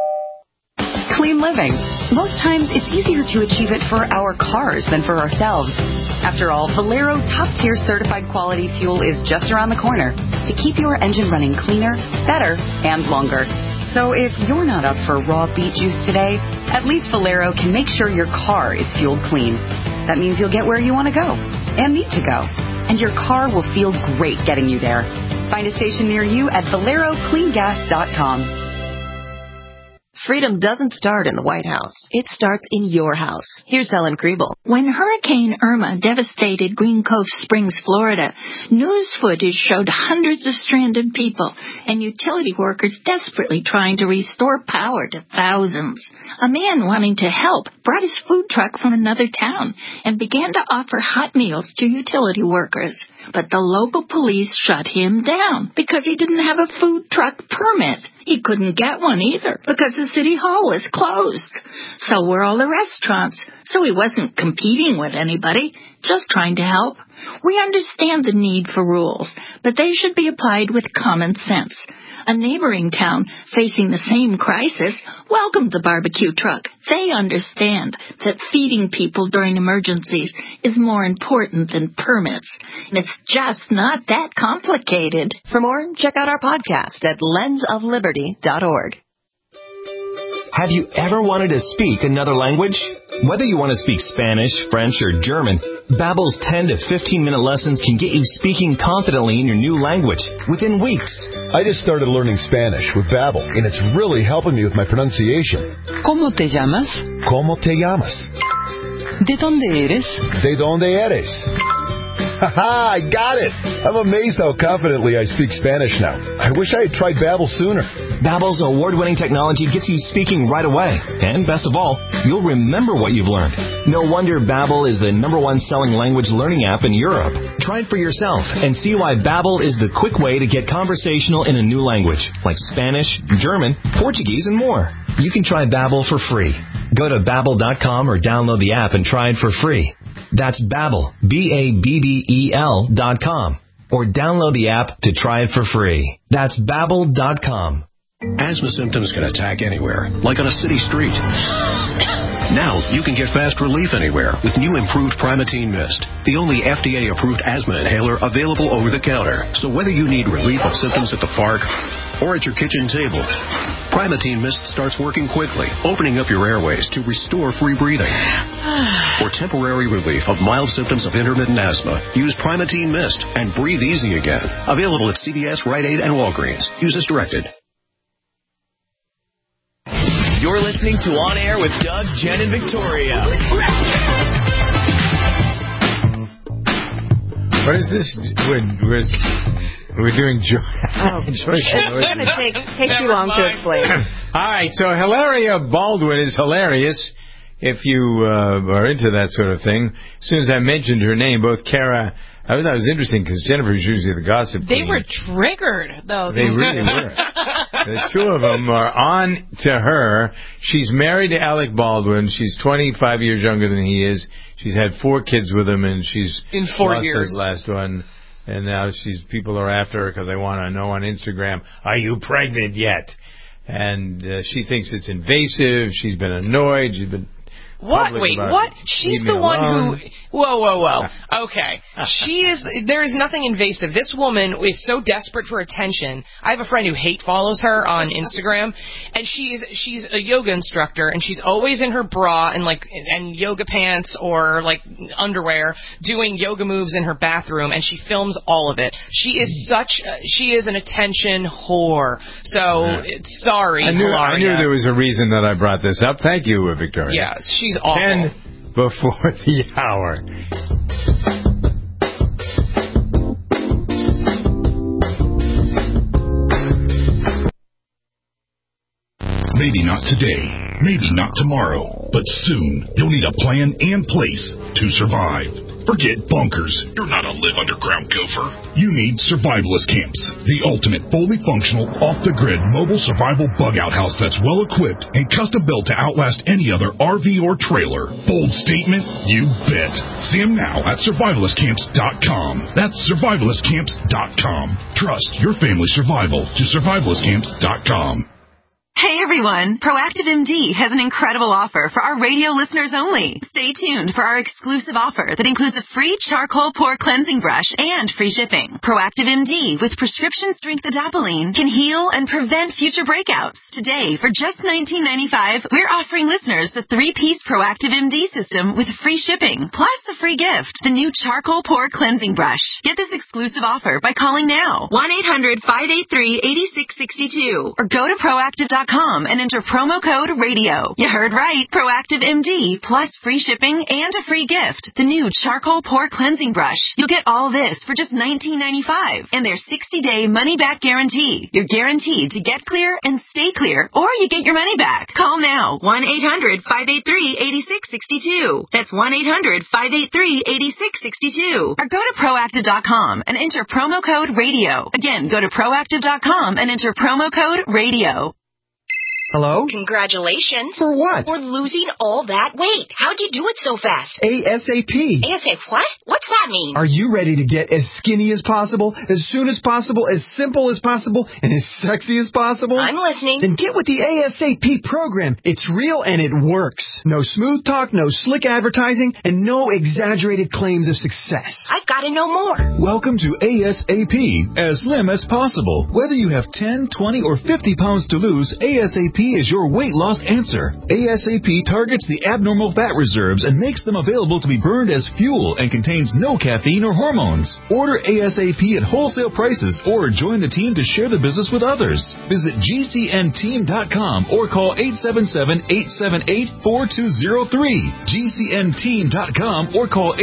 [SPEAKER 8] Clean living. Most times, it's easier to achieve it for our cars than for ourselves. After all, Valero top-tier certified quality fuel is just around the corner to keep your engine running cleaner, better, and longer. So if you're not up for raw beet juice today, at least Valero can make sure your car is fueled clean. That means you'll get where you want to go and need to go. And your car will feel great getting you there. Find a station near you at ValeroCleanGas.com.
[SPEAKER 9] Freedom doesn't start in the White House. It starts in your house. Here's Ellen Kriebel.
[SPEAKER 10] When Hurricane Irma devastated Green Cove Springs, Florida, news footage showed hundreds of stranded people and utility workers desperately trying to restore power to thousands. A man wanting to help brought his food truck from another town and began to offer hot meals to utility workers. But the local police shut him down because he didn't have a food truck permit. He couldn't get one either because the city hall was closed. So were all the restaurants. So he wasn't competing with anybody, just trying to help. We understand the need for rules, but they should be applied with common sense. A neighboring town facing the same crisis welcomed the barbecue truck. They understand that feeding people during emergencies is more important than permits. And it's just not that complicated.
[SPEAKER 9] For more, check out our podcast at lensofliberty.org.
[SPEAKER 11] Have you ever wanted to speak another language? Whether you want to speak Spanish, French, or German, Babbel's 10 to 15-minute lessons can get you speaking confidently in your new language within weeks.
[SPEAKER 12] I just started learning Spanish with Babbel, and it's really helping me with my pronunciation.
[SPEAKER 13] ¿Cómo te llamas?
[SPEAKER 12] ¿Cómo te llamas?
[SPEAKER 13] ¿De dónde eres?
[SPEAKER 12] ¿De dónde eres? Haha, I got it! I'm amazed how confidently I speak Spanish now. I wish I had tried Babbel sooner.
[SPEAKER 11] Babbel's award-winning technology gets you speaking right away. And best of all, you'll remember what you've learned. No wonder Babbel is the #1 selling language learning app in Europe. Try it for yourself and see why Babbel is the quick way to get conversational in a new language, like Spanish, German, Portuguese, and more. You can try Babbel for free. Go to Babbel.com or download the app and try it for free. That's Babbel, BABBEL.com, or download the app to try it for free. That's Babbel.com.
[SPEAKER 5] Asthma symptoms can attack anywhere, like on a city street. Now you can get fast relief anywhere with new improved Primatene Mist, the only FDA-approved asthma inhaler available over the counter. So whether you need relief of symptoms at the park or at your kitchen table, Primatene Mist starts working quickly, opening up your airways to restore free breathing. For temporary relief of mild symptoms of intermittent asthma, use Primatene Mist and breathe easy again. Available at CVS, Rite Aid, and Walgreens. Use as directed.
[SPEAKER 11] You're listening to On Air with Doug, Jen, and Victoria.
[SPEAKER 2] What is this? We're doing joy.
[SPEAKER 9] It's going to take too long to explain.
[SPEAKER 2] All right, so Hilaria Baldwin is hilarious if you are into that sort of thing. As soon as I mentioned her name, both Kara... I thought it was interesting because Jennifer's usually the gossip queen.
[SPEAKER 3] They were triggered, though.
[SPEAKER 2] They really were. The two of them are on to her. She's married to Alec Baldwin. She's 25 years younger than he is. She's had 4 kids with him, and she's
[SPEAKER 4] in 4
[SPEAKER 2] lost
[SPEAKER 4] years.
[SPEAKER 2] her last one. And now people are after her because they want to know on Instagram, are you pregnant yet? And she thinks it's invasive. She's been annoyed. She's been...
[SPEAKER 4] What? Wait, what? She's the one who... Whoa. Okay. There is nothing invasive. This woman is so desperate for attention. I have a friend who hate follows her on Instagram, and she's a yoga instructor, and she's always in her bra and yoga pants or underwear doing yoga moves in her bathroom, and she films all of it. She is an attention whore. So, sorry,
[SPEAKER 2] I knew there was a reason that I brought this up. Thank you, Victoria.
[SPEAKER 4] Yeah, she's awful.
[SPEAKER 2] 10 before the hour.
[SPEAKER 14] Maybe not today, maybe not tomorrow, but soon you'll need a plan and place to survive. Forget bunkers. You're not a live underground gopher. You need Survivalist Camps, the ultimate fully functional, off-the-grid mobile survival bug-out house that's well-equipped and custom-built to outlast any other RV or trailer. Bold statement? You bet. See them now at survivalistcamps.com. That's survivalistcamps.com. Trust your family's survival to survivalistcamps.com.
[SPEAKER 8] Hey everyone, Proactive MD has an incredible offer for our radio listeners only. Stay tuned for our exclusive offer that includes a free charcoal pore cleansing brush and free shipping. Proactive MD with prescription strength adapalene can heal and prevent future breakouts. Today, for just $19.95, we're offering listeners the 3-piece Proactive MD system with free shipping, plus a free gift, the new charcoal pore cleansing brush. Get this exclusive offer by calling now, 1-800-583-8662, or go to proactive.com and enter promo code RADIO. You heard right. Proactive MD plus free shipping and a free gift. The new charcoal pore cleansing brush. You'll get all this for just $19.95 and their 60-day money-back guarantee. You're guaranteed to get clear and stay clear, or you get your money back. Call now. 1-800-583-8662. That's 1-800-583-8662. Or go to proactive.com and enter promo code RADIO. Again, go to proactive.com and enter promo code RADIO.
[SPEAKER 1] Hello?
[SPEAKER 15] Congratulations.
[SPEAKER 1] For what?
[SPEAKER 15] For losing all that weight. How'd you do it so fast?
[SPEAKER 1] ASAP.
[SPEAKER 15] ASAP what? What's that mean?
[SPEAKER 1] Are you ready to get as skinny as possible, as soon as possible, as simple as possible, and as sexy as possible?
[SPEAKER 15] I'm listening.
[SPEAKER 1] Then get with the ASAP program. It's real and it works. No smooth talk, no slick advertising, and no exaggerated claims of success.
[SPEAKER 15] I've got to know more.
[SPEAKER 16] Welcome to ASAP, as slim as possible. Whether you have 10, 20, or 50 pounds to lose, ASAP is your weight loss answer. ASAP targets the abnormal fat reserves and makes them available to be burned as fuel and contains no caffeine or hormones. Order ASAP at wholesale prices or join the team to share the business with others. Visit GCNteam.com or call 877-878-4203. GCNteam.com or call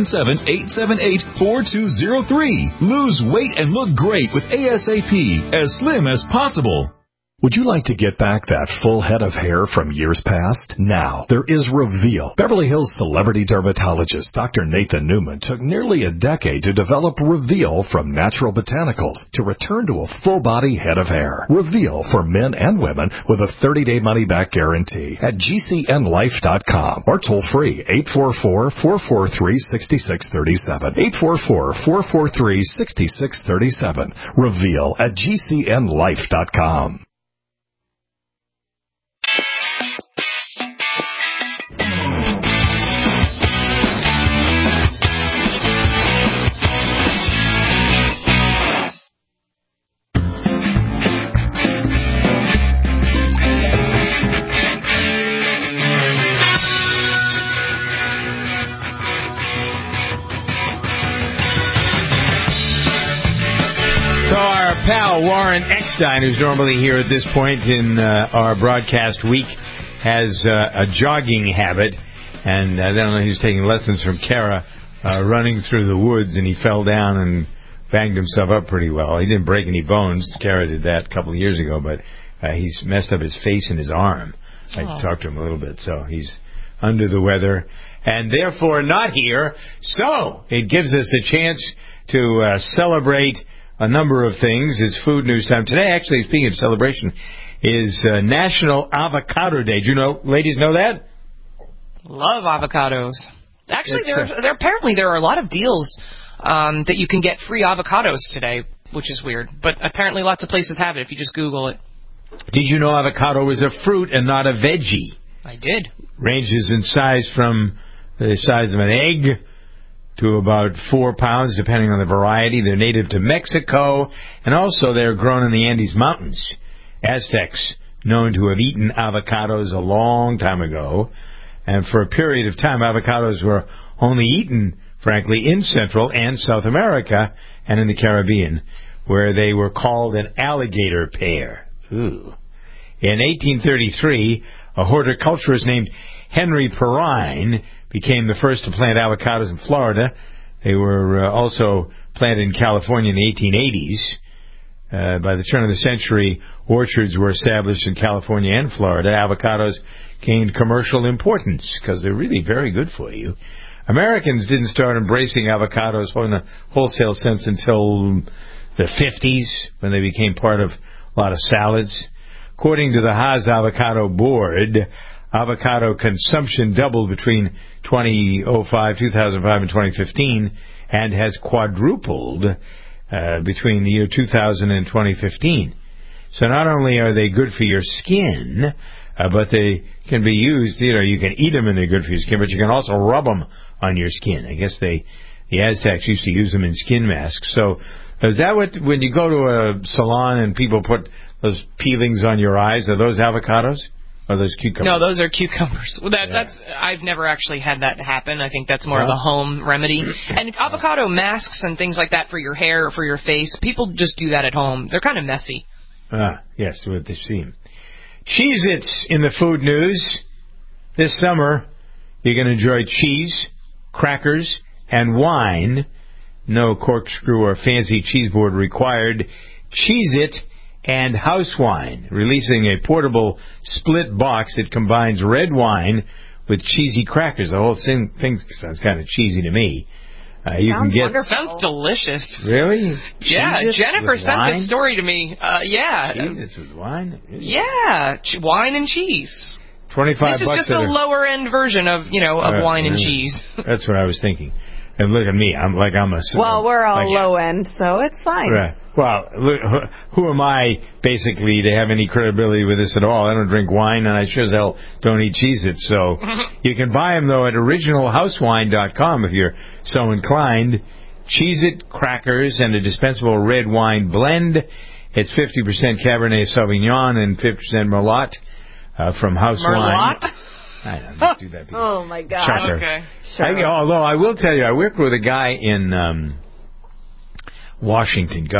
[SPEAKER 16] 877-878-4203. Lose weight and look great with ASAP, as slim as possible.
[SPEAKER 17] Would you like to get back that full head of hair from years past? Now, there is Reveal. Beverly Hills celebrity dermatologist Dr. Nathan Newman took nearly a decade to develop Reveal from natural botanicals to return to a full-body head of hair. Reveal for men and women with a 30-day money-back guarantee at GCNlife.com or toll-free 844-443-6637. 844-443-6637. Reveal at GCNlife.com.
[SPEAKER 2] Pal Warren Eckstein, who's normally here at this point in our broadcast week, has a jogging habit, and I don't know, he was taking lessons from Kara running through the woods, and he fell down and banged himself up pretty well. He didn't break any bones. Kara did that a couple of years ago, but he's messed up his face and his arm. I talked to him a little bit, so he's under the weather and therefore not here. So it gives us a chance to celebrate a number of things. It's food news time. Today, actually, speaking of celebration, is National Avocado Day. Do you know, ladies know that?
[SPEAKER 4] Love avocados. Actually, apparently there are a lot of deals that you can get free avocados today, which is weird. But apparently lots of places have it if you just Google it.
[SPEAKER 2] Did you know avocado is a fruit and not a veggie?
[SPEAKER 4] I did.
[SPEAKER 2] Ranges in size from the size of an egg to about 4 pounds, depending on the variety. They're native to Mexico, and also they're grown in the Andes Mountains. Aztecs, known to have eaten avocados a long time ago, and for a period of time, avocados were only eaten, frankly, in Central and South America and in the Caribbean, where they were called an alligator pear. Ooh. In 1833, a horticulturist named Henry Perrine became the first to plant avocados in Florida. They were also planted in California in the 1880s. By the turn of the century, orchards were established in California and Florida. Avocados gained commercial importance because they're really very good for you. Americans didn't start embracing avocados in a wholesale sense until the 50s, when they became part of a lot of salads. According to the Haas Avocado Board, avocado consumption doubled between 2005 and 2015 and has quadrupled between the year 2000 and 2015. So not only are they good for your skin, but they can be used, you can eat them and they're good for your skin, but you can also rub them on your skin. I guess the Aztecs used to use them in skin masks. So is that when you go to a salon and people put those peelings on your eyes, are those avocados? Or those cucumbers?
[SPEAKER 4] No, those are cucumbers. Well, that's I've never actually had that happen. I think that's more of a home remedy. And avocado masks and things like that for your hair or for your face, people just do that at home. They're kind of messy.
[SPEAKER 2] Yes, what they seem. Cheez-Its in the food news. This summer, you can enjoy cheese, crackers, and wine. No corkscrew or fancy cheese board required. Cheez-It and House Wine, releasing a portable split box that combines red wine with cheesy crackers. The whole thing sounds kind of cheesy to me. You can get
[SPEAKER 4] sounds delicious.
[SPEAKER 2] Really?
[SPEAKER 4] Yeah,
[SPEAKER 2] Cheez-Its
[SPEAKER 4] Jennifer sent
[SPEAKER 2] wine?
[SPEAKER 4] this story to me. Yeah.
[SPEAKER 2] Cheez-Its with wine?
[SPEAKER 4] Yeah, wine and cheese.
[SPEAKER 2] $25.
[SPEAKER 4] This is just a lower end version of wine and cheese.
[SPEAKER 2] That's what I was thinking. And look at me. I'm a...
[SPEAKER 18] Well, we're all low end, so it's fine.
[SPEAKER 2] Right. Well, look, who am I, basically, to have any credibility with this at all? I don't drink wine, and I sure as hell don't eat Cheez-Its. So you can buy them, though, at originalhousewine.com if you're so inclined. Cheez-It crackers and a dispensable red wine blend. It's 50% Cabernet Sauvignon and 50% Merlot from House Wine. I don't do that.
[SPEAKER 18] Oh, my God.
[SPEAKER 2] Shocker.
[SPEAKER 4] Okay.
[SPEAKER 18] Sure.
[SPEAKER 2] Although I will tell you, I worked with a guy in Washington,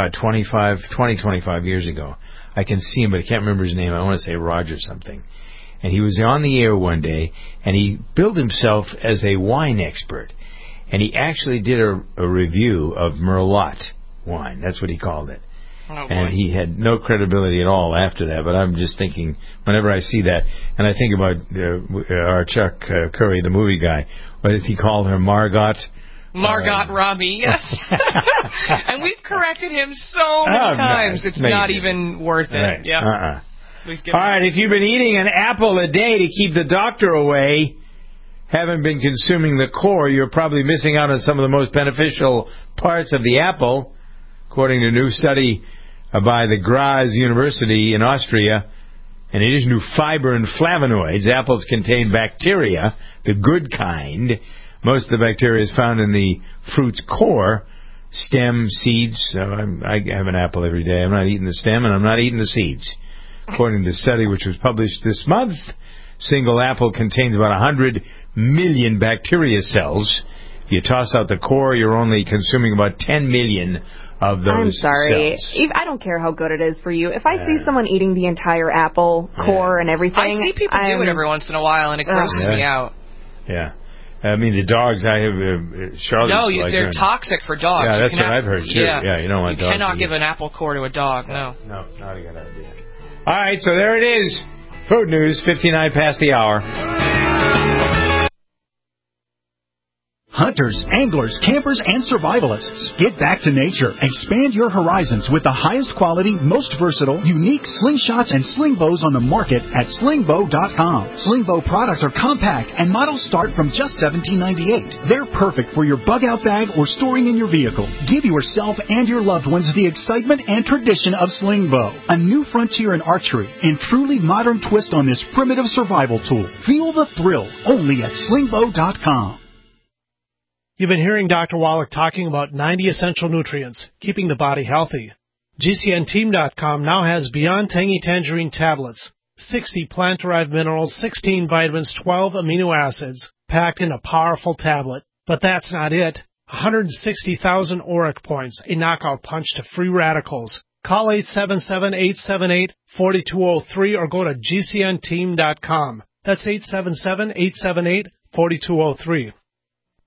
[SPEAKER 2] 25 years ago. I can see him, but I can't remember his name. I want to say Roger something. And he was on the air one day, and he billed himself as a wine expert. And he actually did a review of Merlot wine. That's what he called it.
[SPEAKER 4] Oh,
[SPEAKER 2] and he had no credibility at all after that. But I'm just thinking, whenever I see that, and I think about our Chuck Curry, the movie guy. What did he call her? Margot
[SPEAKER 4] Robbie, yes. And we've corrected him so many times. It's not even worth it.
[SPEAKER 2] Right.
[SPEAKER 4] Yeah.
[SPEAKER 2] All right, if you've been eating an apple a day to keep the doctor away, haven't been consuming the core, you're probably missing out on some of the most beneficial parts of the apple. According to a new study by the Graz University in Austria, in addition to fiber and flavonoids, apples contain bacteria, the good kind. Most of the bacteria is found in the fruit's core, stem, seeds. So I have an apple every day. I'm not eating the stem, and I'm not eating the seeds. According to the study, which was published this month, single apple contains about 100 million bacteria cells. If you toss out the core, you're only consuming about 10 million of those
[SPEAKER 18] I'm sorry.
[SPEAKER 2] cells.
[SPEAKER 18] I don't care how good it is for you. If I see someone eating the entire apple core and everything...
[SPEAKER 4] I see people do it every once in a while, and it grosses me out.
[SPEAKER 2] Yeah. I mean, the dogs, I have... Charlotte's
[SPEAKER 4] they're toxic for dogs.
[SPEAKER 2] Yeah, that's what I've heard, too. Yeah, you don't want dogs.
[SPEAKER 4] You cannot give an apple core to a dog, no.
[SPEAKER 2] No, not a good idea. All right, so there it is. Food news, 59 past the hour.
[SPEAKER 19] Hunters, anglers, campers, and survivalists. Get back to nature. Expand your horizons with the highest quality, most versatile, unique slingshots and sling bows on the market at slingbow.com. Slingbow products are compact and models start from just $17.98. They're perfect for your bug out bag or storing in your vehicle. Give yourself and your loved ones the excitement and tradition of Slingbow, a new frontier in archery and truly modern twist on this primitive survival tool. Feel the thrill only at slingbow.com.
[SPEAKER 20] You've been hearing Dr. Wallach talking about 90 essential nutrients, keeping the body healthy. GCNteam.com now has Beyond Tangy Tangerine tablets, 60 plant-derived minerals, 16 vitamins, 12 amino acids, packed in a powerful tablet. But that's not it. 160,000 auric points, a knockout punch to free radicals. Call 877-878-4203 or go to GCNteam.com. That's 877-878-4203.